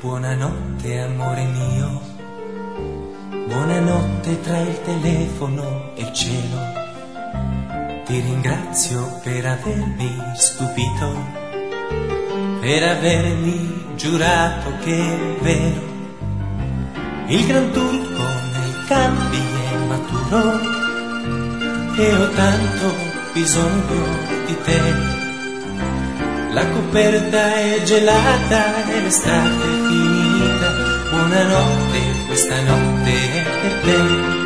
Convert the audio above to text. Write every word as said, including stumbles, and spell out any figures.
Buonanotte amore mio, buonanotte tra il telefono e il cielo. Ti ringrazio per avermi stupito, per avermi giurato che è vero. Il gran turco nei campi è maturo e ho tanto bisogno di te. La coperta è gelata e l'estate è finita. Buonanotte, questa notte è per te.